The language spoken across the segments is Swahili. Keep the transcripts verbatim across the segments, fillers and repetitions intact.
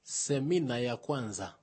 Semina ya kwanza.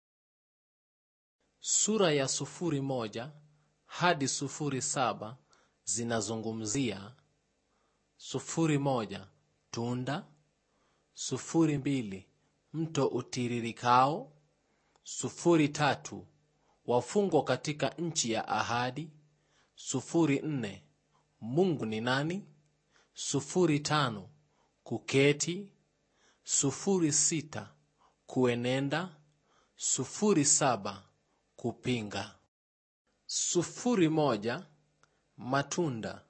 Sura ya sufuri moja hadi sufuri saba zinazungumzia: sufuri moja tunda, sufuri mbili mto utiririkao, sufuri tatu wafungwa katika nchi ya ahadi, sufuri nne Mungu ni nani, sufuri tano kuketi, sufuri sita kuenenda, sufuri saba kupinga. Sufuri moja matunda.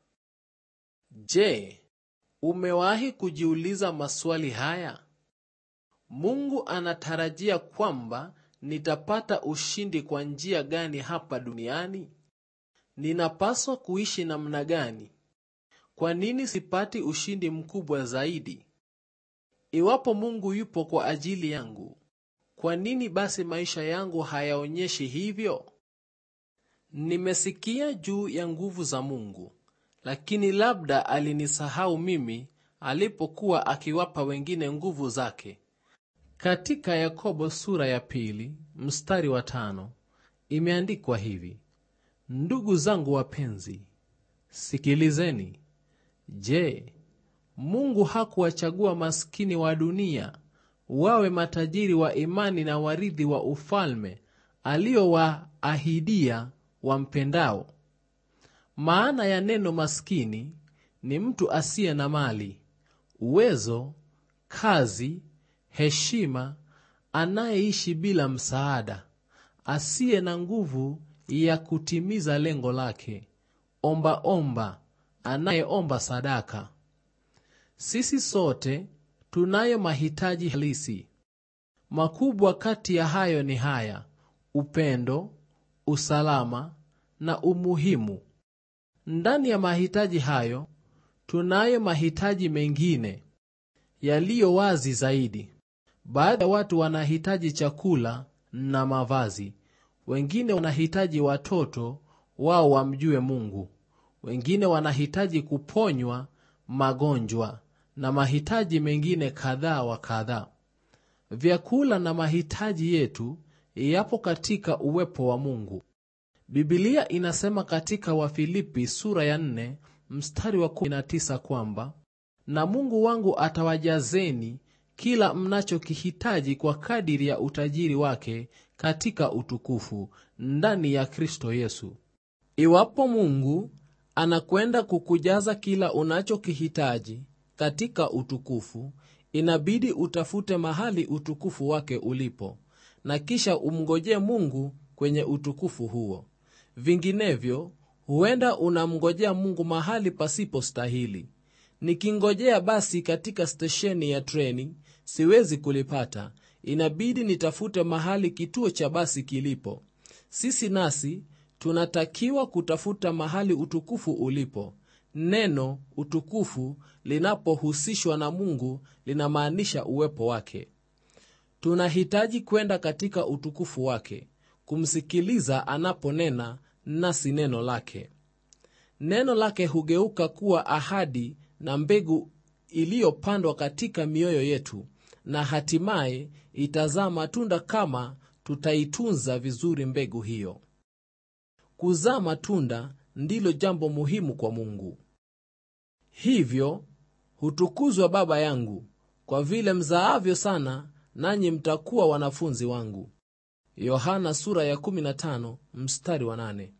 Je, umewahi kujiuliza maswali haya? Mungu anatarajia kwamba nitapata ushindi kwa njia gani hapa duniani? Ninapaswa kuishi namna gani? Kwa nini sipati ushindi mkubwa zaidi? Iwapo Mungu yupo kwa ajili yangu, kwa nini basi maisha yangu hayaonyeshi hivyo? Nimesikia juu ya nguvu za Mungu, lakini labda alinisahau mimi alipokuwa akiwapa wengine nguvu zake. Katika Yakobo sura ya pili, mstari wa tano, imeandikwa hivi: Ndugu zangu wapenzi, sikilizeni. Je, Mungu hakuwachagua maskini wa dunia wawe matajiri wa imani na warithi wa ufalme aliowaahidia wampendao? Maana ya neno maskini ni mtu asiye na mali, uwezo, kazi, heshima, anayeishi bila msaada, asiye na nguvu ya kutimiza lengo lake, omba omba, anayeomba sadaka. Sisi sote tunayo mahitaji halisi. Makubwa kati ya hayo ni haya: upendo, usalama na umuhimu. Ndani ya mahitaji hayo tunayo mahitaji mengine yaliyo wazi zaidi. Baadhi ya watu wanahitaji chakula na mavazi, wengine wanahitaji watoto wao wamjue Mungu, wengine wanahitaji kuponywa magonjwa na mahitaji mengine kadhaa wa kadhaa. Vyakula na mahitaji yetu yapo katika uwepo wa Mungu. Biblia inasema katika Wafilipi sura ya nne mstari wa kumi na tisa kwamba, na Mungu wangu atawajazeni kila mnachokihitaji kwa kadiri ya utajiri wake katika utukufu ndani ya Kristo Yesu. Iwapo Mungu anakwenda kukujaza kila unachokihitaji katika utukufu, inabidi utafute mahali utukufu wake ulipo, na kisha umngojee Mungu kwenye utukufu huo. Vinginevyo, huenda unamngojea Mungu mahali pasipo stahili. Nikingojea basi katika stesheni ya treni, siwezi kulipata. Inabidi nitafute mahali kituo cha basi kilipo. Sisi nasi tunatakiwa kutafuta mahali utukufu ulipo. Neno utukufu linapohusishwa na Mungu linamaanisha uwepo wake. Tunahitaji kwenda katika utukufu wake, kumsikiliza anaponena nasi neno lake. Neno lake hugeuka kuwa ahadi na mbegu iliyopandwa katika mioyo yetu, na hatimaye itazaa matunda kama tutaitunza vizuri mbegu hiyo. Kuzaa matunda ndilo jambo muhimu kwa Mungu. Hivyo hutukuzwa Baba yangu, kwa vile mzaavyo sana, nanyi mtakuwa wanafunzi wangu. Yohana sura ya kumi na tano mstari wa nane.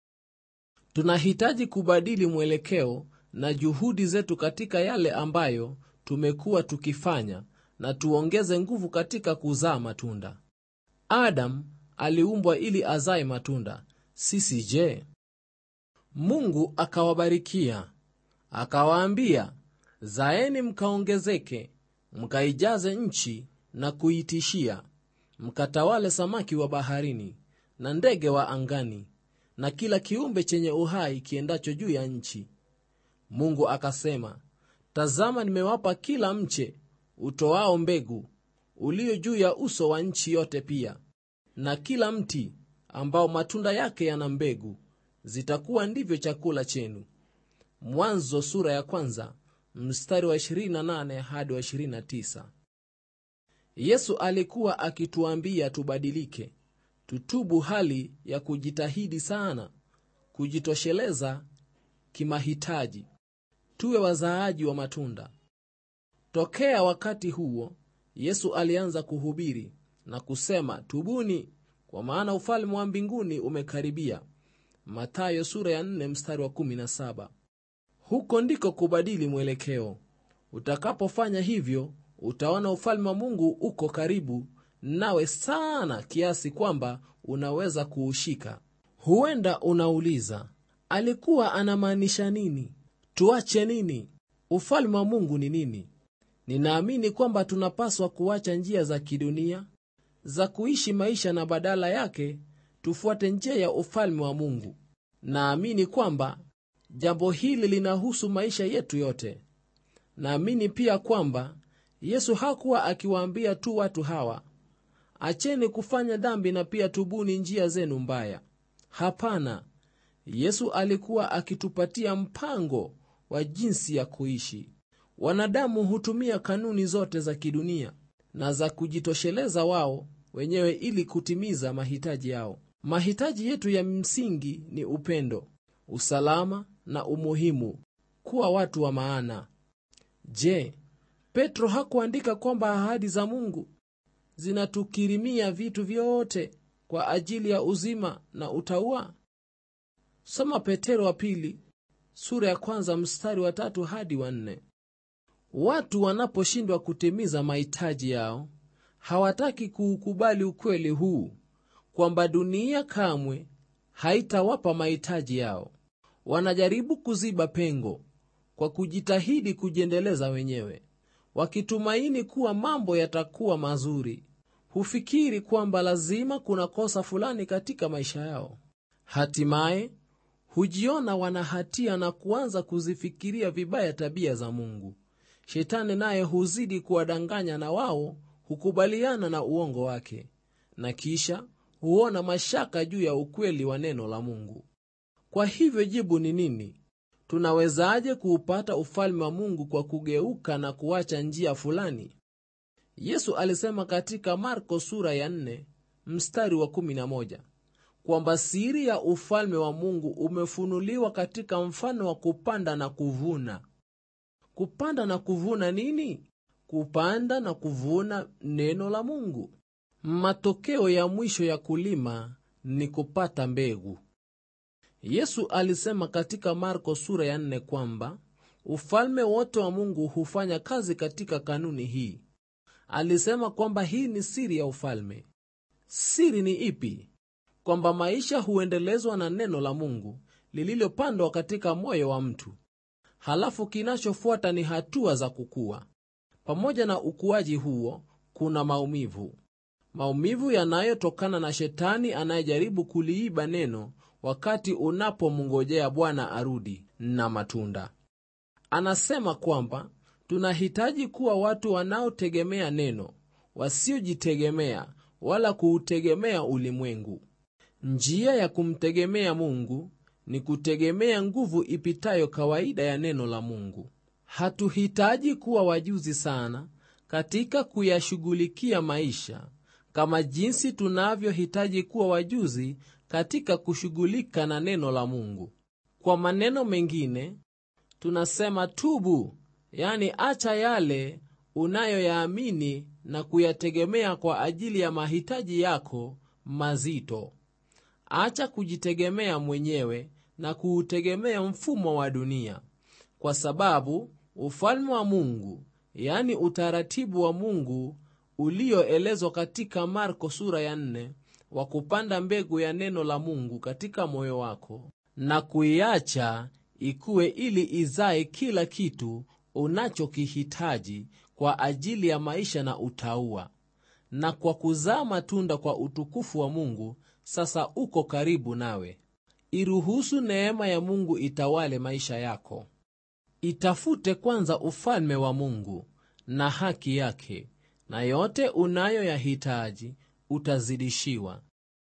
Tunahitaji kubadili mwelekeo na juhudi zetu katika yale ambayo tumekuwa tukifanya, na tuongeze nguvu katika kuzaa matunda. Adam aliumbwa ili azae matunda. Sisi je? Mungu akawabarikia, akawaambia, zaeni mkaongezeke, mkaijaze nchi na kuitishia, mkatawale samaki wa baharini na ndege wa angani na kila kiumbe chenye uhai kiendacho juu ya nchi. Mungu akasema, tazama, nimewapa kila mche utoao mbegu ulio juu ya uso wa nchi yote, pia na kila mti ambao matunda yake yana mbegu, zitakuwa ndivyo chakula chenu. Mwanzo sura ya kwanza mstari wa ishirini na nane hadi wa ishirini na tisa. Yesu alikuwa akituambia tubadilike, tutubu hali ya kujitahidi sana, kujitosheleza kimahitaji, tuwe wazaaji wa matunda. Tokea wakati huo, Yesu alianza kuhubiri na kusema, tubuni kwa maana ufalme wa mbinguni umekaribia. Mathayo sura ya nne mstari wa kumi na saba. Huko ndiko kubadili mwelekeo. Utakapofanya hivyo, utaona ufalme wa Mungu uko karibu nawe sana kiasi kwamba unaweza kuushika. Huenda unauliza, alikuwa anamaanisha nini? Tuache nini? Ufalme wa Mungu ni nini? Ninaamini kwamba tunapaswa kuacha njia za kidunia za kuishi maisha na badala yake tufuate njia ya ufalme wa Mungu. Naamini kwamba jambo hili linahusu maisha yetu yote. Naamini pia kwamba Yesu hakuwa akiwaambia tu watu hawa, acheni kufanya dhambi na pia tubuni njia zenu mbaya. Hapana, Yesu alikuwa akitupatia mpango wa jinsi ya kuishi. Wanadamu hutumia kanuni zote za kidunia na za kujitosheleza wao wenyewe ili kutimiza mahitaji yao. Mahitaji yetu ya msingi ni upendo, usalama na umuhimu, kuwa watu wa maana. Je, Petro hakuandika kwamba ahadi za Mungu zinatukirimia vitu vyote kwa ajili ya uzima na utauwa? Soma Petro wa pili sura ya kwanza mstari wa tatu hadi wa nne. Watu wanaposhindwa kutimiza mahitaji yao, hawataki kuukubali ukweli huu kwamba dunia kamwe haitawapa mahitaji yao. Wanajaribu kuziba pengo kwa kujitahidi kujiendeleza wenyewe, wakitumaini kuwa mambo yatakuwa mazuri. Hufikiri kwamba lazima kuna kosa fulani katika maisha yao. Hatimaye hujiona wanahatia na kuanza kuzifikiria vibaya tabia za Mungu. Shetani naye huzidi kuwadanganya na wao hukubaliana na uongo wake, na kisha huona mashaka juu ya ukweli wa neno la Mungu. Kwa hivyo jibu ni nini? Tunawezaje kuupata ufalme wa Mungu kwa kugeuka na kuacha njia fulani? Yesu alisema katika Marko sura ya nne mstari wa kumi na moja kwamba siri ya ufalme wa Mungu umefunuliwa katika mfano wa kupanda na kuvuna. Kupanda na kuvuna nini? Kupanda na kuvuna neno la Mungu. Matokeo ya mwisho ya kulima ni kupata mbegu. Yesu alisema katika Marko sura ya nne kwamba ufalme wote wa Mungu hufanya kazi katika kanuni hii. Alisema kwamba hii ni siri ya ufalme. Siri ni ipi? Kwamba maisha huendelezwa na neno la Mungu lililopandwa katika moyo wa mtu. Halafu kinachofuata ni hatua za kukua. Pamoja na ukuaji huo kuna maumivu. Maumivu yanayotokana na shetani anayejaribu kuliiba neno wakati unapomngojea Bwana arudi, na matunda. Anasema kwamba tunahitaji kuwa watu wanaotegemea neno, wasiojitegemea wala kuutegemea ulimwengu. Njia ya kumtegemea Mungu ni kutegemea nguvu ipitayo kawaida ya neno la Mungu. Hatuhitaji kuwa wajuzi sana katika kuyashughulikia maisha kama jinsi tunavyohitaji kuwa wajuzi katika kushughulika na neno la Mungu. Kwa maneno mengine, tunasema tubu, yani acha yale unayoyaamini na kuyategemea kwa ajili ya mahitaji yako mazito. Acha kujitegemea mwenyewe na kuutegemea mfumo wa dunia, kwa sababu ufalme wa Mungu, yani utaratibu wa Mungu ulioelezwa katika Marko sura ya nne, wa kupanda mbegu ya neno la Mungu katika moyo wako na kuiacha ikue ili izae kila kitu unachokihitaji kwa ajili ya maisha na utauwa, na kwa kuzaa matunda kwa utukufu wa Mungu, sasa uko karibu nawe. Iruhusu neema ya Mungu itawale maisha yako. Itafute kwanza ufalme wa Mungu na haki yake, na yote unayoyahitaji utazidishiwa.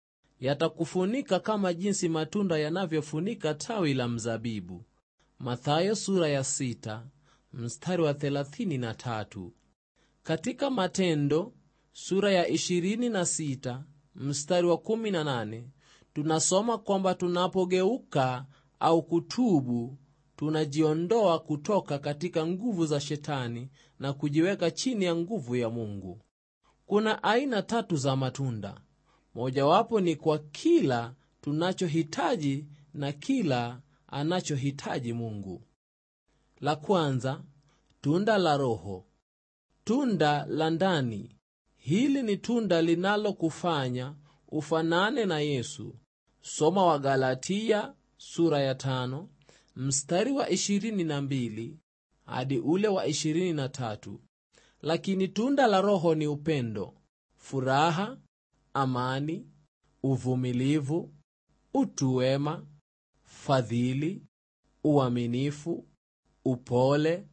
Yatakufunika kama jinsi matunda yanavyofunika tawi la mzabibu. Mathayo sura ya sita mstari wa thelathini na tatu. Katika Matendo sura ya ishirini na sita mstari wa kumi na nane tunasoma kwamba tunapogeuka au kutubu, tunajiondoa kutoka katika nguvu za shetani na kujiweka chini ya nguvu ya Mungu. Kuna aina tatu za matunda. Mojawapo ni kwa kila tunachohitaji na kila anachohitaji Mungu. La kwanza, tunda la Roho. Tunda la ndani. Hili ni tunda linalokufanya ufanane na Yesu. Soma Wagalatia sura ya tano mstari wa ishirini na mbili hadi ule wa ishirini na tatu. Lakini tunda la Roho ni upendo, furaha, amani, uvumilivu, utu wema, fadhili, uaminifu, upole,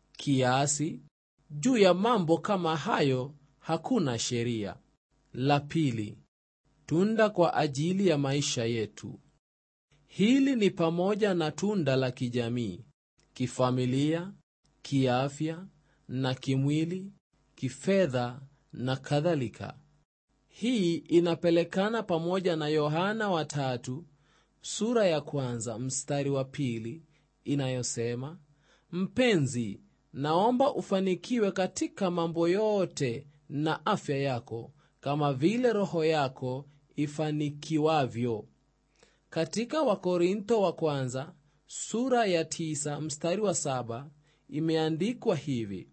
kiasi. Juu ya mambo kama hayo hakuna sheria. La pili, tunda kwa ajili ya maisha yetu. Hili ni pamoja na tunda la kijamii, kifamilia, kiafya na kimwili, kifedha na kadhalika. Hii inapelekana pamoja na Yohana wa tatu sura ya kwanza mstari wa pili inayosema, mpenzi, naomba ufanikiwe katika mambo yote na afya yako kama vile roho yako ifanikiwavyo. Katika Wakorintho wa kwanza sura ya tisa mstari wa saba imeandikwa hivi,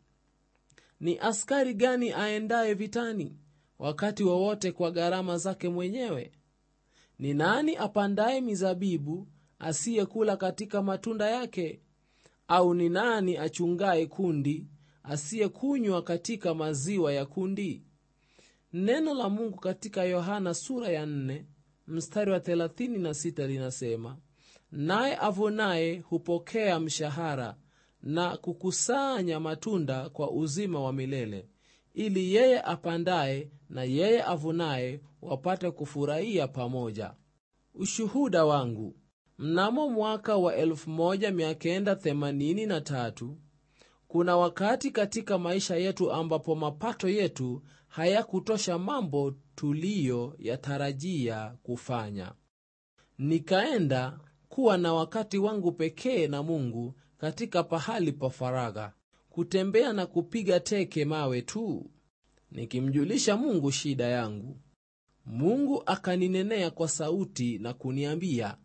ni askari gani aendaye vitani wakati wowote kwa gharama zake mwenyewe? Ni nani apandaye mizabibu asiyekula katika matunda yake? Au ni nani achungaye kundi asiyekunywa katika maziwa ya kundi? Neno la Mungu katika Yohana sura ya nne mstari wa thelathini na sita linasema, naye avunaye hupokea mshahara na kukusanya matunda kwa uzima wa milele, ili yeye apandaye na yeye avunaye wapate kufurahia pamoja. Ushuhuda wangu. Mnamo mwaka wa elfu moja mia kenda themanini na tatu, kuna wakati katika maisha yetu ambapo mapato yetu hayakutosha mambo tulio yatarajia kufanya. Nikaenda kuwa na wakati wangu pekee na Mungu katika pahali pa faragha, kutembea na kupiga teke mawe tu, nikimjulisha Mungu shida yangu. Mungu akaninenea kwa sauti na kuniambia,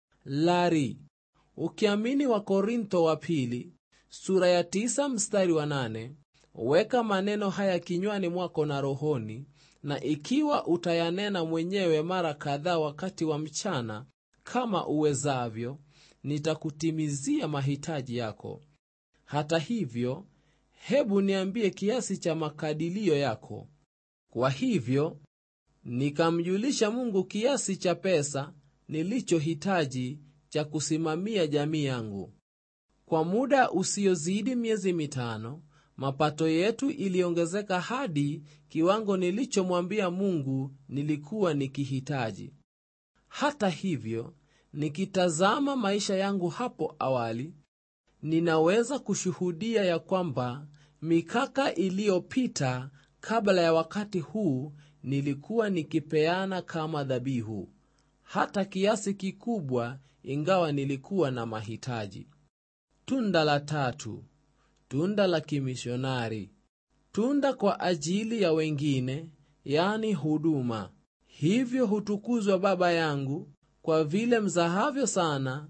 Lari, ukiamini Wakorintho wa pili sura ya tisa mstari wa nane, weka maneno haya kinywani mwako na rohoni, na ikiwa utayanena mwenyewe mara kadhaa wakati wa mchana kama uwezavyo, nitakutimizia mahitaji yako. Hata hivyo, hebu niambie kiasi cha makadilio yako. Kwa hivyo, nikamjulisha Mungu kiasi cha pesa nilichohitaji cha kusimamia jamii yangu. Kwa muda usiozidi miezi mitano, mapato yetu iliongezeka hadi kiwango nilichomwambia Mungu nilikuwa nikihitaji. Hata hivyo, nikitazama maisha yangu hapo awali, ninaweza kushuhudia ya kwamba mikaka iliyopita kabla ya wakati huu nilikuwa nikipeana kama dhabihu, hata kiasi kikubwa, ingawa nilikuwa na mahitaji. Tunda la tatu, tunda la kimishonari. Tunda kwa ajili ya wengine, yani huduma. Hivyo hutukuzwa Baba yangu, kwa vile mzahavyo sana,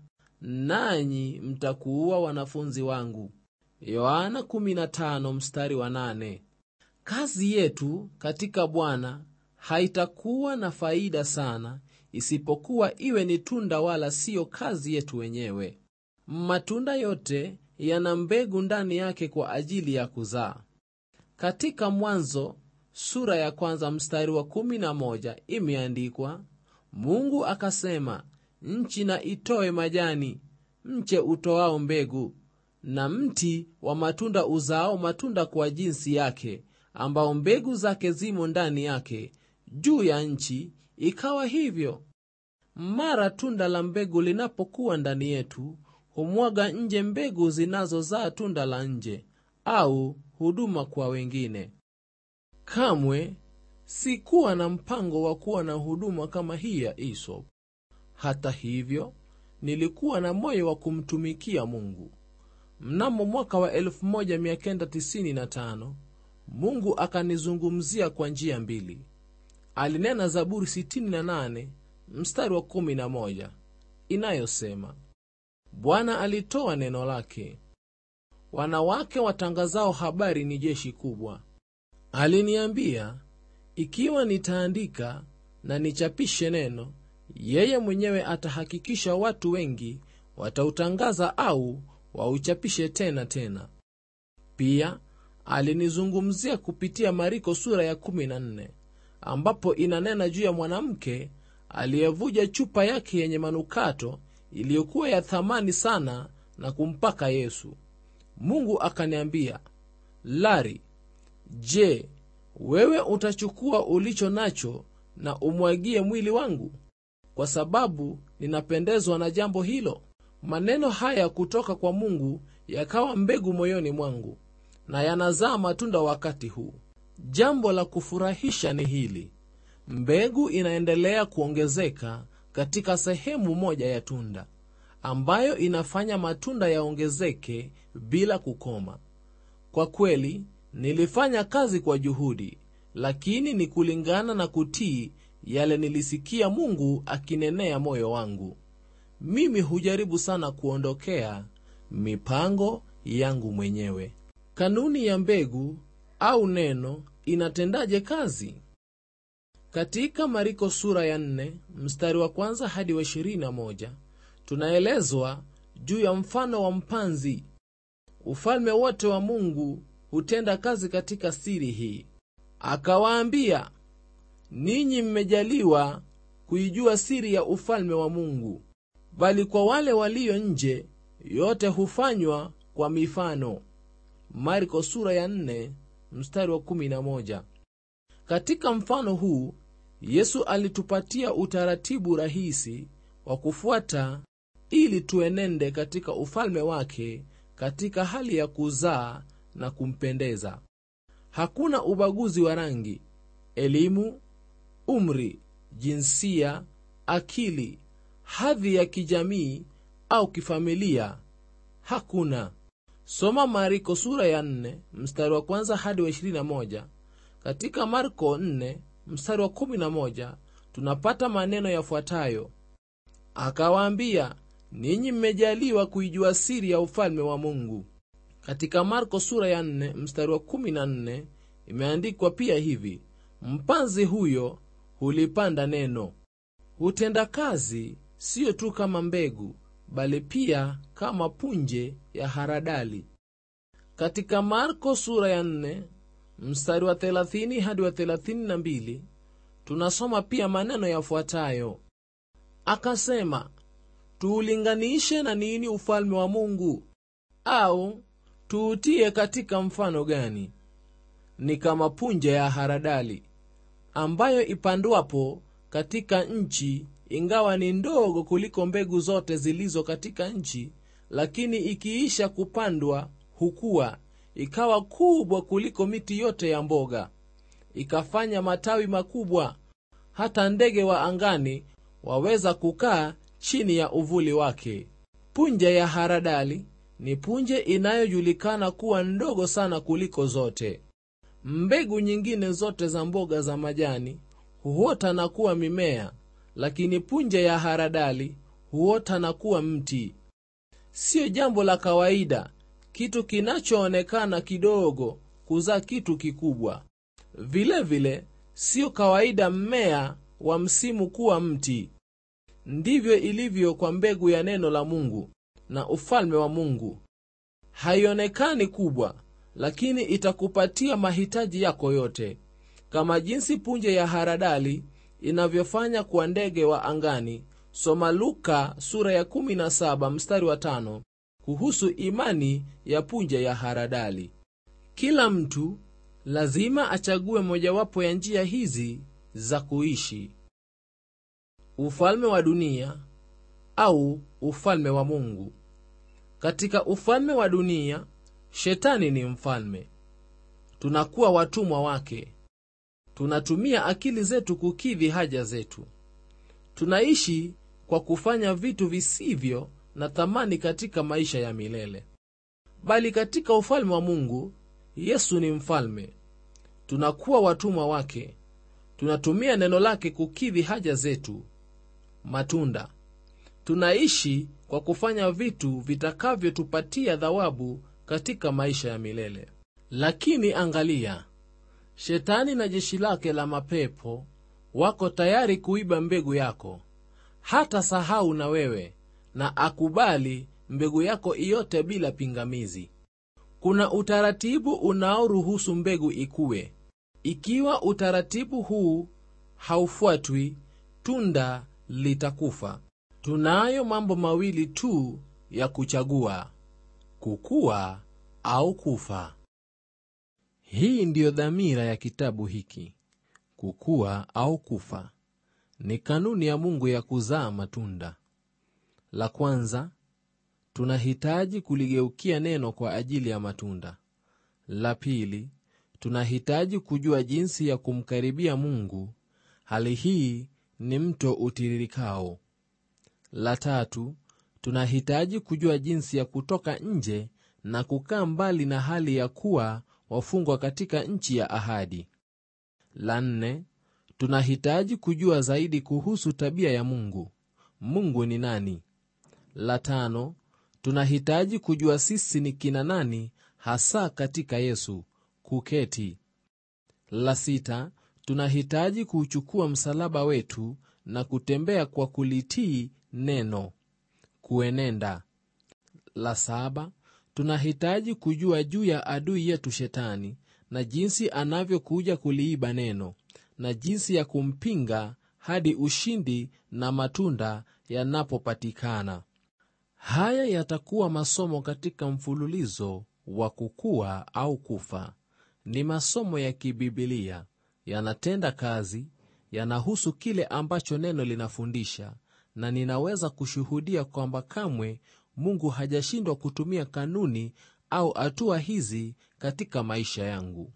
nanyi mtakuwa wanafunzi wangu. Yohana kumi na tano mstari wa nane. Kazi yetu katika Bwana haitakuwa na faida sana isipokuwa iwe ni tunda, wala sio kazi yetu wenyewe. Matunda yote yana mbegu ndani yake kwa ajili ya kuzaa. Katika Mwanzo sura ya kwanza mstari wa kumi na moja imeandikwa, Mungu akasema, nchi na itoe majani, mche utoao mbegu, na mti wa matunda uzao matunda kwa jinsi yake, ambao mbegu zake zimo ndani yake, juu ya nchi. Ikawa hivyo. Mara tunda la mbegu linapokuwa ndani yetu, humwaga nje mbegu zinazozaa tunda la nje, au huduma kwa wengine. Kamwe Sikuwa na mpango wa kuwa na huduma kama hii ya Aesop. Hata hivyo, nilikuwa na moyo wa kumtumikia Mungu. Mnamo mwaka wa elfu moja mia kenda tisini na tano, Mungu akanizungumzia kwa njia mbili. Alinena Zaburi sitini na nane mstari wa kumi na moja inayosema, Bwana alitoa neno lake, wanawake watangazao habari ni jeshi kubwa. Aliniambia, ikiwa nitaandika na nichapishe neno, yeye mwenyewe atahakikisha watu wengi watautangaza au wauchapishe tena tena. Pia alinizungumzia kupitia Marko sura ya kumi na nne, ambapo inanena juu ya mwanamke aliyevuja chupa yake yenye manukato iliyokuwa ya thamani sana na kumpaka Yesu. Mungu akaniambia, Larry, je, wewe utachukua ulicho nacho na umwagie mwili wangu? Kwa sababu ninapendezwa na jambo hilo. Maneno haya kutoka kwa Mungu yakawa mbegu moyoni mwangu, na yanazaa matunda wakati huu. Jambo la kufurahisha ni hili: mbegu inaendelea kuongezeka katika sehemu moja ya tunda, ambayo inafanya matunda yaongezeke bila kukoma. Kwa kweli, nilifanya kazi kwa juhudi, lakini ni kulingana na kutii yale nilisikia Mungu akinenea moyo wangu. Mimi hujaribu sana kuondokea mipango yangu mwenyewe. Kanuni ya mbegu au neno inatendaje kazi? Katika Marko sura ya nne mstari wa kwanza hadi wa ishirini na moja tunaelezwa juu ya mfano wa mpanzi. Ufalme wote wa Mungu hutenda kazi katika siri hii. Akawaambia, ninyi mmejaliwa kuijua siri ya ufalme wa Mungu, bali kwa wale walio nje yote hufanywa kwa mifano. Marko sura ya nne mstari wa kumi na moja. Katika mfano huu Yesu alitupatia utaratibu rahisi wa kufuata ili tuenende katika ufalme wake katika hali ya kuzaa na kumpendeza. Hakuna ubaguzi wa rangi, elimu, umri, jinsia, akili, hadhi ya kijamii au kifamilia. Hakuna. Soma Marko sura ya nne mstari wa kwanza hadi wa ishirini na moja. Katika Marko nne mstari wa kumi na moja tunapata maneno yafuatayo: akawaambia, ninyi mmejaliwa kuijua siri ya ufalme wa Mungu. Katika Marko sura ya nne mstari wa kumi na nne imeandikwa pia hivi: mpanzi huyo hulipanda neno. Hutenda kazi sio tu kama mbegu, bali pia kama punje ya haradali. Katika Marko sura ya nne mstari wa thelathini hadi wa thelathini na mbili tunasoma pia maneno yafuatayo: akasema, tuulinganishe na nini ufalme wa Mungu? Au tuutie katika mfano gani? Ni kama punje ya haradali, ambayo ipandwapo katika nchi, ingawa ni ndogo kuliko mbegu zote zilizo katika nchi, lakini ikiisha kupandwa hukua, ikawa kubwa kuliko miti yote ya mboga, ikafanya matawi makubwa, hata ndege wa angani waweza kukaa chini ya uvuli wake. Punje ya haradali ni punje inayojulikana kuwa ndogo sana kuliko zote. Mbegu nyingine zote za mboga za majani huota na kuwa mimea, lakini punje ya haradali huota na kuwa mti. Sio jambo la kawaida kitu kinachoonekana kidogo kuzaa kitu kikubwa. Vile vile sio kawaida mmea wa msimu kuwa mti. Ndivyo ilivyo kwa mbegu ya neno la Mungu na ufalme wa Mungu. Haionekani kubwa, lakini itakupatia mahitaji yako yote, kama jinsi punje ya haradali inavyofanya kwa ndege wa angani. Soma Luka sura ya kumi na saba mstari wa tano kuhusu imani ya punje ya haradali. Kila mtu lazima achague mojawapo ya njia hizi za kuishi: ufalme wa dunia au ufalme wa Mungu. Katika ufalme wa dunia, Shetani ni mfalme. Tunakuwa watumwa wake. Tunatumia akili zetu kukidhi haja zetu. Tunaishi kwa kufanya vitu visivyo na thamani katika maisha ya milele. Bali katika ufalme wa Mungu, Yesu ni mfalme. Tunakuwa watumwa wake. Tunatumia neno lake kukidhi haja zetu. Matunda. Tunaishi kwa kufanya vitu vitakavyotupatia thawabu katika maisha ya milele. Lakini angalia, Shetani na jeshi lake la mapepo wako tayari kuiba mbegu yako. Hata sahau na wewe na akubali mbegu yako iote bila pingamizi. Kuna utaratibu unaoruhusu mbegu ikue. Ikiwa utaratibu huu haufuatwi, tunda litakufa. Tunayo mambo mawili tu ya kuchagua: kukua au kufa. Hii ndiyo dhamira ya kitabu hiki: kukua au kufa. Ni kanuni ya Mungu ya kuzaa matunda. La kwanza, tunahitaji kuligeukia neno kwa ajili ya matunda. La pili, tunahitaji kujua jinsi ya kumkaribia Mungu. Hali hii ni mto utiririkao. La tatu, tunahitaji kujua jinsi ya kutoka nje na kukaa mbali na hali ya kuwa wafungwa katika nchi ya ahadi. La nne, tunahitaji kujua zaidi kuhusu tabia ya Mungu. Mungu ni nani? La tano, tunahitaji kujua sisi ni kina nani hasa katika Yesu, kuketi. La sita, tunahitaji kuchukua msalaba wetu na kutembea kwa kulitii neno, kuenenda. La saba, tunahitaji kujua juu ya adui yetu Shetani na jinsi anavyokuja kuliiba neno na jinsi ya kumpinga hadi ushindi na matunda yanapopatikana. Haya yatakuwa masomo katika mfululizo wa kukua au kufa. Ni masomo ya kibibilia, yanatenda kazi, yanahusu kile ambacho neno linafundisha, na ninaweza kushuhudia kwamba kamwe Mungu hajashindwa kutumia kanuni au hatua hizi katika maisha yangu.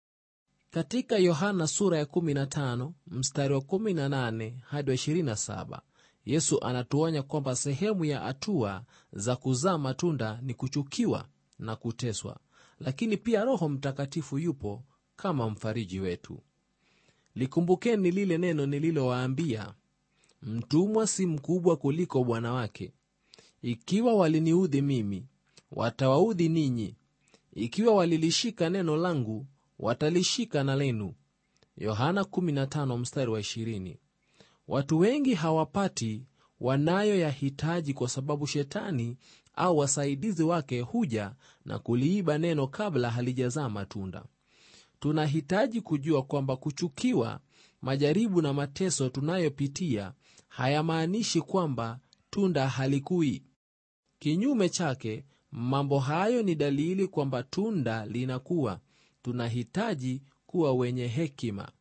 Katika Yohana sura ya kumi na tano mstari wa kumi na nane hadi ishirini na saba, Yesu anatuonya kwamba sehemu ya hatua za kuzaa matunda ni kuchukiwa na kuteswa, lakini pia Roho Mtakatifu yupo kama mfariji wetu. Likumbukeni lile neno nililowaambia: mtumwa si mkubwa kuliko bwana wake. Ikiwa waliniudhi mimi, watawaudhi ninyi. Ikiwa walilishika neno langu, watalishika na lenu. Yohana kumi na tano mstari wa ishirini. Watu wengi hawapati wanayoyahitaji kwa sababu Shetani au wasaidizi wake huja na kuliiba neno kabla halijazaa matunda. Tunahitaji kujua kwamba kuchukiwa, majaribu na mateso tunayopitia hayamaanishi kwamba tunda halikui. Kinyume chake, mambo hayo ni dalili kwamba tunda linakuwa. Tunahitaji kuwa wenye hekima.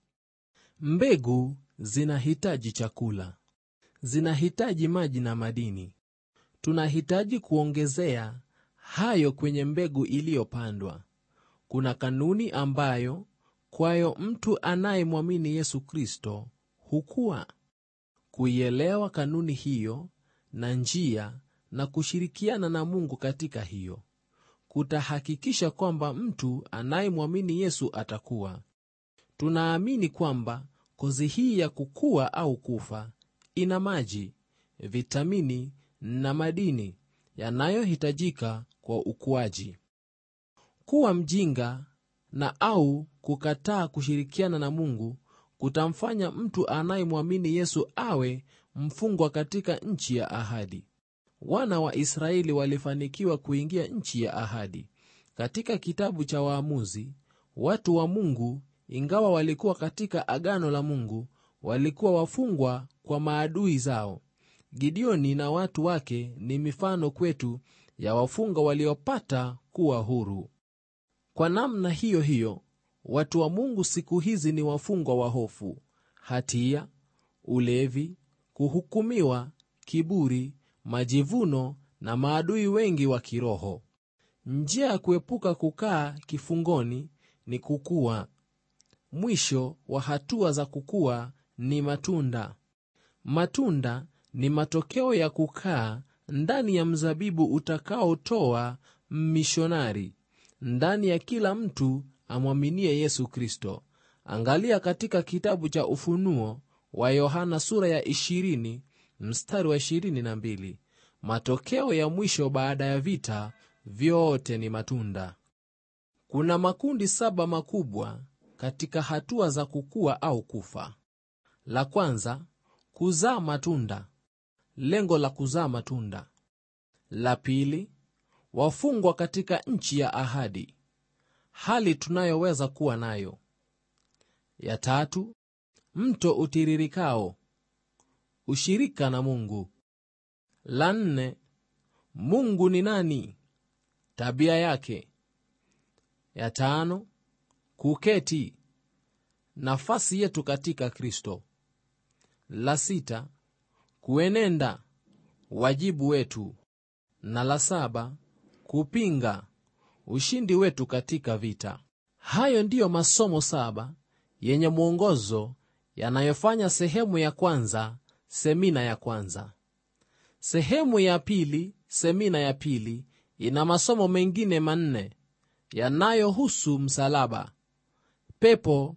Mbegu zinahitaji chakula. Zinahitaji maji na madini. Tunahitaji kuongezea hayo kwenye mbegu iliyopandwa. Kuna kanuni ambayo kwayo mtu anayemwamini Yesu Kristo hukua. Kuielewa kanuni hiyo na njia na kushirikiana na Mungu katika hiyo kutahakikisha kwamba mtu anayemwamini Yesu atakuwa. Tunaamini kwamba kozi hii ya kukua au kufa ina maji, vitamini na madini yanayohitajika kwa ukuaji. Kuwa mjinga na au kukataa kushirikiana na Mungu kutamfanya mtu anayemwamini Yesu awe mfungwa katika nchi ya ahadi. Wana wa Israeli walifanikiwa kuingia nchi ya ahadi. Katika kitabu cha Waamuzi, watu wa Mungu, ingawa walikuwa katika agano la Mungu, walikuwa wafungwa kwa maadui zao. Gideoni na watu wake ni mifano kwetu ya wafungwa waliopata kuwa huru. Kwa namna hiyo hiyo, watu wa Mungu siku hizi ni wafungwa wa hofu, hatia, ulevi, kuhukumiwa, kiburi, majivuno na maadui wengi wa kiroho. Njia ya kuepuka kukaa kifungoni ni kukua. mwisho wa hatua za kukua ni matunda. Matunda ni matokeo ya kukaa ndani ya mzabibu utakaotoa mishonari ndani ya kila mtu amwaminie Yesu Kristo. Angalia katika kitabu cha Ufunuo wa Yohana sura ya ishirini mstari wa ishirini na mbili. Matokeo ya mwisho baada ya vita vyote ni matunda. Kuna makundi saba makubwa katika hatua za kukua au kufa. La kwanza, kuzaa matunda. Lengo la kuzaa matunda. La pili, wafungwa katika nchi ya ahadi. Hali tunayoweza kuwa nayo. Ya tatu, mto utiririkao. Ushirika na Mungu. La nne, Mungu ni nani? Tabia yake. Ya tano, kuketi. Nafasi yetu katika Kristo. La sita, kuenenda. Wajibu wetu. Na la saba, kupinga. Ushindi wetu katika vita. Hayo ndiyo masomo saba yenye mwongozo yanayofanya sehemu ya kwanza semina ya kwanza. Sehemu ya pili semina ya pili ina masomo mengine manne yanayohusu msalaba, pepo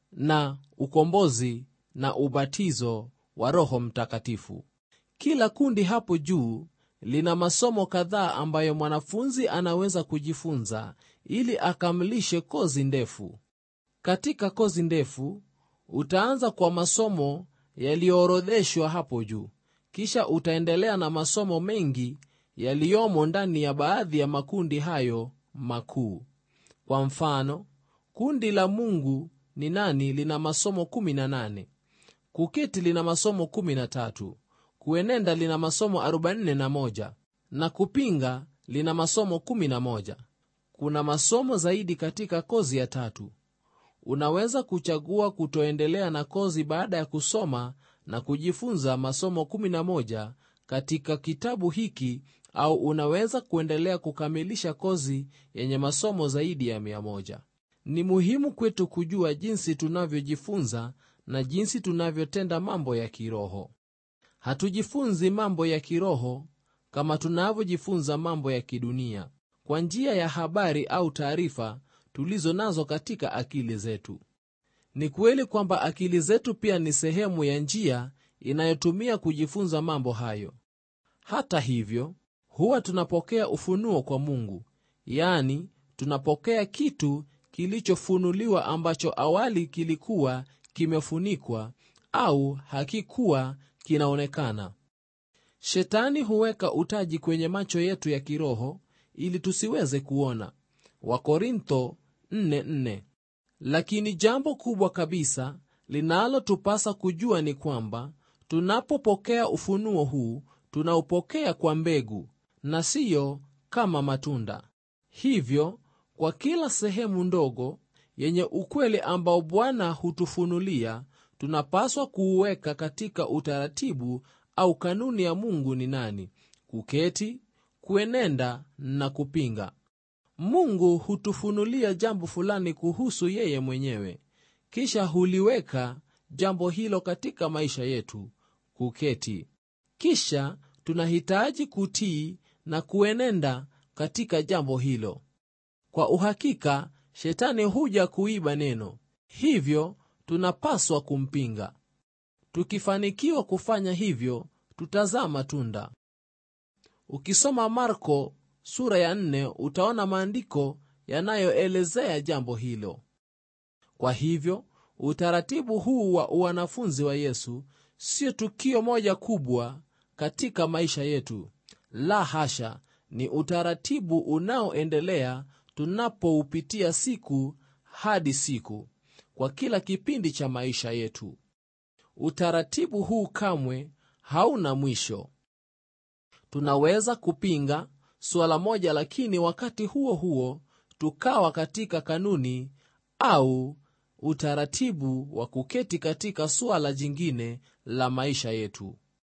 na ukombozi na ubatizo wa Roho Mtakatifu. Kila kundi hapo juu lina masomo kadhaa ambayo mwanafunzi anaweza kujifunza ili akamilishe kozi ndefu. Katika kozi ndefu, utaanza kwa masomo yaliyoorodheshwa hapo juu. Kisha utaendelea na masomo mengi yaliyomo ndani ya baadhi ya makundi hayo makuu. Kwa mfano, kundi la Mungu ni nani lina masomo kumi na nane. Kuketi lina masomo kumi na tatu. Kuenenda lina masomo arobaini na moja. Na kupinga lina masomo kumi na moja. Kuna masomo zaidi katika kozi ya tatu. Unaweza kuchagua kutoendelea na kozi baada ya kusoma na kujifunza masomo kumi na moja katika kitabu hiki, au unaweza kuendelea kukamilisha kozi yenye masomo zaidi ya mia moja. Ni muhimu kwetu kujua jinsi tunavyojifunza na jinsi tunavyotenda mambo ya kiroho. Hatujifunzi mambo ya kiroho kama tunavyojifunza mambo ya kidunia, kwa njia ya habari au taarifa tulizo nazo katika akili zetu. Ni kweli kwamba akili zetu pia ni sehemu ya njia inayotumia kujifunza mambo hayo. Hata hivyo, huwa tunapokea ufunuo kwa Mungu, yaani tunapokea kitu kilichofunuliwa ambacho awali kilikuwa kimefunikwa au hakikuwa kinaonekana. Shetani huweka utaji kwenye macho yetu ya kiroho ili tusiweze kuona. Wakorintho nne nne. Lakini jambo kubwa kabisa linalotupasa kujua ni kwamba tunapopokea ufunuo huu, tunaupokea kwa mbegu na siyo kama matunda. Hivyo, kwa kila sehemu ndogo yenye ukweli ambao Bwana hutufunulia, tunapaswa kuuweka katika utaratibu au kanuni ya Mungu ni nani: kuketi, kuenenda na kupinga. Mungu hutufunulia jambo fulani kuhusu yeye mwenyewe, kisha huliweka jambo hilo katika maisha yetu, kuketi. Kisha tunahitaji kutii na kuenenda katika jambo hilo. Kwa uhakika, shetani huja kuiba neno, hivyo tunapaswa kumpinga. Tukifanikiwa kufanya hivyo, tutazaa matunda. Ukisoma Marko sura ya nne, utaona maandiko yanayoelezea jambo hilo. Kwa hivyo, utaratibu huu wa wanafunzi wa Yesu sio tukio moja kubwa katika maisha yetu. La hasha, ni utaratibu unaoendelea tunapoupitia siku hadi siku kwa kila kipindi cha maisha yetu. Utaratibu huu kamwe hauna mwisho. Tunaweza kupinga suala moja, lakini wakati huo huo tukawa katika kanuni au utaratibu wa kuketi katika suala jingine la maisha yetu.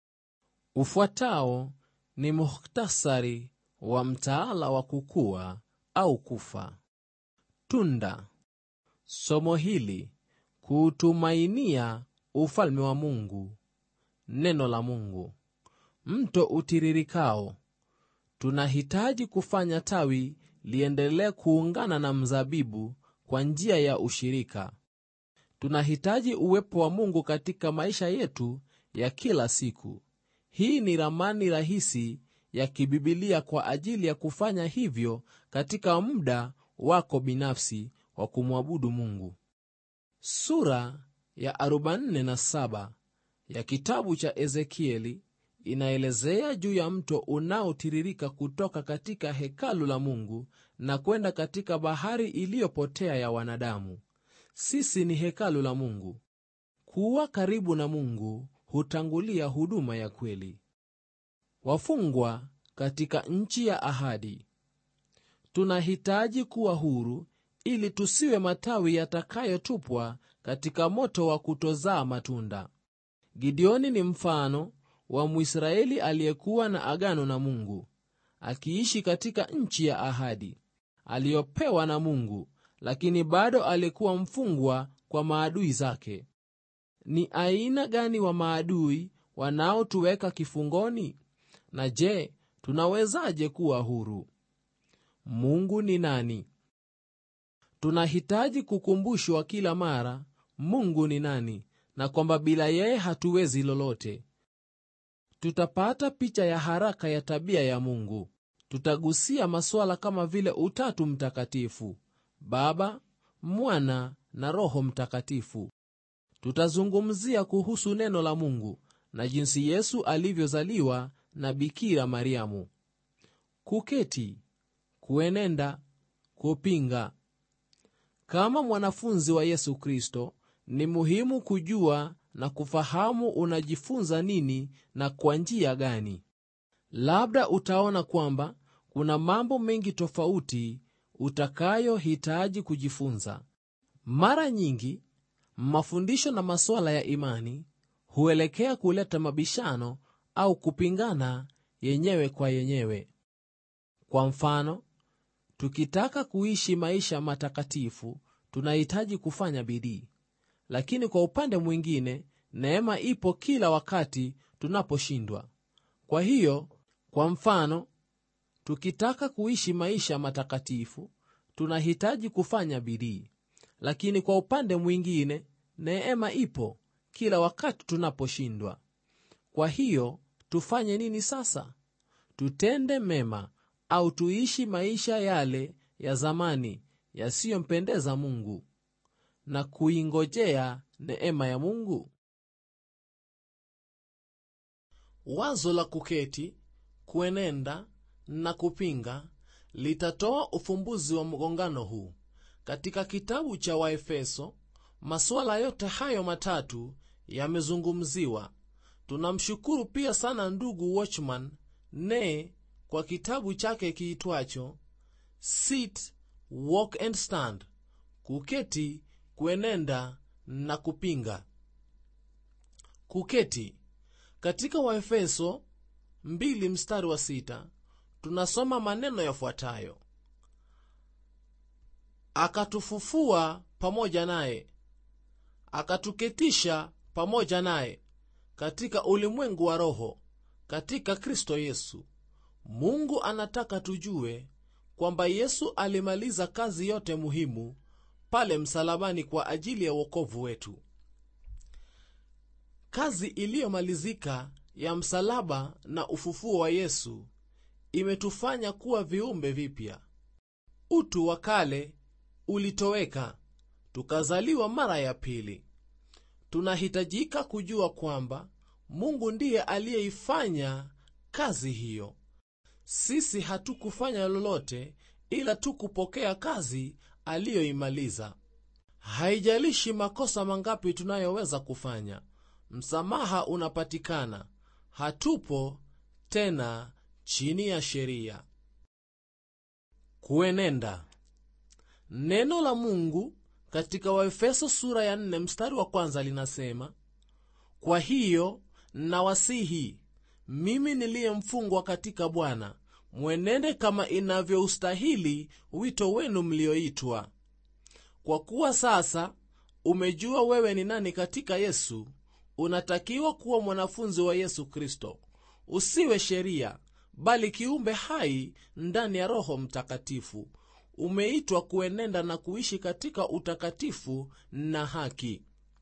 Ufuatao ni muhtasari wa mtaala wa kukua au kufa. Tunda. Somo hili kuutumainia ufalme wa Mungu. Neno la Mungu. Mto utiririkao. Tunahitaji kufanya tawi liendelee kuungana na mzabibu kwa njia ya ushirika. Tunahitaji uwepo wa Mungu katika maisha yetu ya kila siku. Hii ni ramani rahisi ya kibibilia kwa ajili ya kufanya hivyo katika muda wako binafsi wa kumwabudu Mungu. Sura ya arobaini na saba ya kitabu cha Ezekieli inaelezea juu ya mto unaotiririka kutoka katika hekalu la Mungu na kwenda katika bahari iliyopotea ya wanadamu. Sisi ni hekalu la Mungu. Kuwa karibu na Mungu hutangulia huduma ya kweli. Wafungwa katika nchi ya ahadi. Tunahitaji kuwa huru ili tusiwe matawi yatakayotupwa katika moto wa kutozaa matunda. Gideoni ni mfano wa Mwisraeli aliyekuwa na agano na Mungu, akiishi katika nchi ya ahadi aliyopewa na Mungu, lakini bado alikuwa mfungwa kwa maadui zake. Ni aina gani wa maadui wanaotuweka kifungoni? Na je, tunawezaje kuwa huru? Mungu ni nani? Tunahitaji kukumbushwa kila mara Mungu ni nani, na kwamba bila yeye hatuwezi lolote. Tutapata picha ya haraka ya tabia ya Mungu. Tutagusia masuala kama vile Utatu Mtakatifu, Baba, Mwana na Roho Mtakatifu. Tutazungumzia kuhusu neno la Mungu na jinsi Yesu alivyozaliwa na Bikira Mariamu. Kuketi, kuenenda, kupinga. Kama mwanafunzi wa Yesu Kristo, ni muhimu kujua na kufahamu unajifunza nini na kwa njia gani. Labda utaona kwamba kuna mambo mengi tofauti utakayohitaji kujifunza. Mara nyingi, mafundisho na masuala ya imani huelekea kuleta mabishano au kupingana yenyewe kwa yenyewe. Kwa mfano, tukitaka kuishi maisha matakatifu, tunahitaji kufanya bidii. Lakini kwa upande mwingine, neema ipo kila wakati tunaposhindwa. Kwa hiyo, kwa mfano, tukitaka kuishi maisha matakatifu, tunahitaji kufanya bidii. Lakini kwa upande mwingine, neema ipo kila wakati tunaposhindwa. Kwa hiyo, tufanye nini sasa? Tutende mema au tuishi maisha yale ya zamani yasiyompendeza Mungu na kuingojea neema ya Mungu? Wazo la kuketi, kuenenda na kupinga litatoa ufumbuzi wa mgongano huu. Katika kitabu cha Waefeso, masuala yote hayo matatu yamezungumziwa. Tunamshukuru pia sana ndugu Watchman Nee kwa kitabu chake kiitwacho Sit, Walk and Stand, kuketi, kuenenda na kupinga. Kuketi. Katika Waefeso mbili mstari wa sita tunasoma maneno yafuatayo: akatufufua pamoja naye, akatuketisha pamoja naye katika ulimwengu wa roho katika Kristo Yesu. Mungu anataka tujue kwamba Yesu alimaliza kazi yote muhimu pale msalabani kwa ajili ya wokovu wetu. Kazi iliyomalizika ya msalaba na ufufuo wa Yesu imetufanya kuwa viumbe vipya. Utu wa kale ulitoweka, tukazaliwa mara ya pili. Tunahitajika kujua kwamba Mungu ndiye aliyeifanya kazi hiyo. Sisi hatukufanya lolote ila tu kupokea kazi aliyoimaliza. Haijalishi makosa mangapi tunayoweza kufanya, msamaha unapatikana. Hatupo tena chini ya sheria. Kuenenda. Neno la Mungu katika Waefeso sura ya nne mstari wa kwanza linasema, kwa hiyo nawasihi mimi niliyemfungwa katika Bwana, mwenende kama inavyoustahili wito wenu mlioitwa. Kwa kuwa sasa umejua wewe ni nani katika Yesu, unatakiwa kuwa mwanafunzi wa Yesu Kristo. Usiwe sheria, bali kiumbe hai ndani ya Roho Mtakatifu. Umeitwa kuenenda na kuishi katika utakatifu na haki.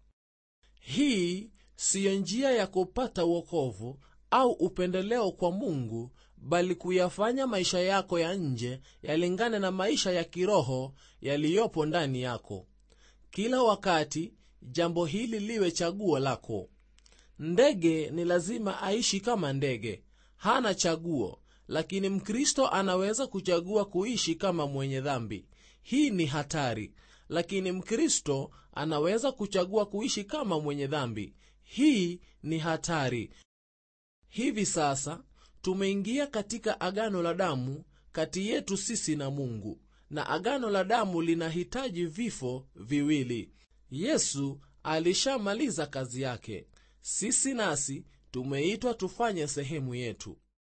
Hii siyo njia ya kupata wokovu au upendeleo kwa Mungu, bali kuyafanya maisha yako ya nje yalingane na maisha ya kiroho yaliyopo ndani yako. Kila wakati jambo hili liwe chaguo lako. Ndege ni lazima aishi kama ndege, hana chaguo, lakini Mkristo anaweza kuchagua kuishi kama mwenye dhambi. Hii ni hatari, lakini Mkristo anaweza kuchagua kuishi kama mwenye dhambi. Hii ni hatari. Hivi sasa tumeingia katika agano la damu kati yetu sisi na Mungu, na agano la damu linahitaji vifo viwili. Yesu alishamaliza kazi yake. Sisi nasi tumeitwa tufanye sehemu yetu.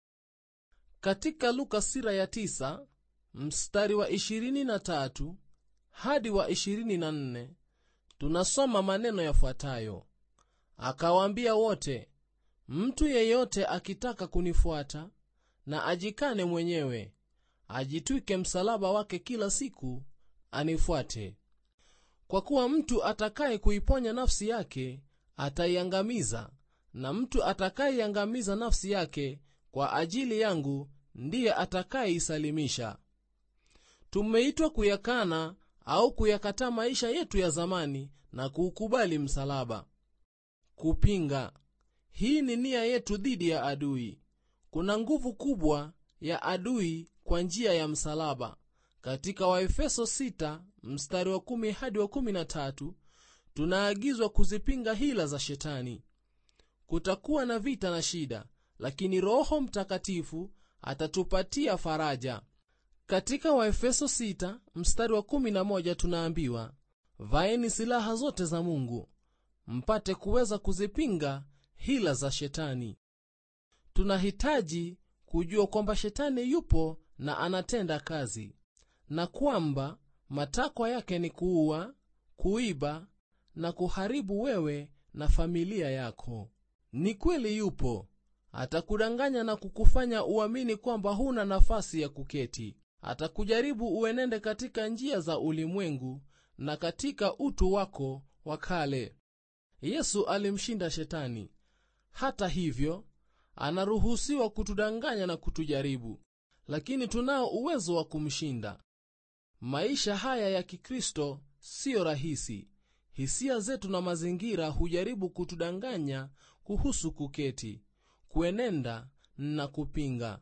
Katika Luka sura ya tisa mstari wa ishirini na tatu hadi wa ishirini na nne tunasoma maneno yafuatayo: akawaambia wote, mtu yeyote akitaka kunifuata na ajikane mwenyewe, ajitwike msalaba wake kila siku, anifuate. Kwa kuwa mtu atakaye kuiponya nafsi yake ataiangamiza, na mtu atakayeiangamiza nafsi yake kwa ajili yangu ndiye atakayeisalimisha. Tumeitwa kuyakana au kuyakataa maisha yetu ya zamani na kuukubali msalaba. Kupinga. Hii ni nia yetu dhidi ya adui. Kuna nguvu kubwa ya adui kwa njia ya msalaba. Katika Waefeso sita mstari wa kumi hadi wa kumi na tatu tunaagizwa kuzipinga hila za shetani. Kutakuwa na vita na shida, lakini Roho Mtakatifu atatupatia faraja. Katika Waefeso sita mstari wa kumi na moja tunaambiwa, vaeni silaha zote za Mungu mpate kuweza kuzipinga hila za shetani. Tunahitaji kujua kwamba shetani yupo na anatenda kazi, na kwamba matakwa yake ni kuua, kuiba na kuharibu wewe na familia yako. Ni kweli yupo. Atakudanganya na kukufanya uamini kwamba huna nafasi ya kuketi. Atakujaribu uenende katika njia za ulimwengu na katika utu wako wa kale. Yesu alimshinda shetani. Hata hivyo, anaruhusiwa kutudanganya na kutujaribu, lakini tunao uwezo wa kumshinda. Maisha haya ya Kikristo sio rahisi. Hisia zetu na mazingira hujaribu kutudanganya kuhusu kuketi, kuenenda na kupinga.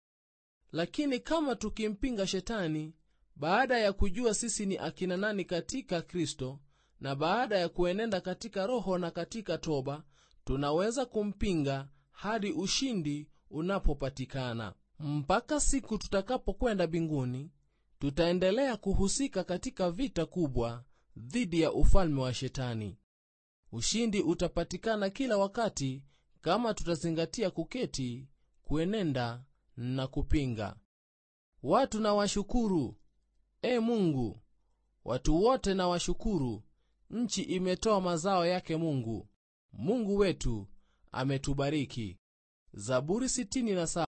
Lakini kama tukimpinga shetani, baada ya kujua sisi ni akina nani katika Kristo, na baada ya kuenenda katika Roho na katika toba, tunaweza kumpinga hadi ushindi unapopatikana. Mpaka siku tutakapokwenda mbinguni, tutaendelea kuhusika katika vita kubwa dhidi ya ufalme wa shetani. Ushindi utapatikana kila wakati kama tutazingatia kuketi, kuenenda na kupinga. Watu na washukuru. E Mungu, watu wote na washukuru. Nchi imetoa mazao yake. Mungu, Mungu wetu ametubariki. Zaburi sitini na saba.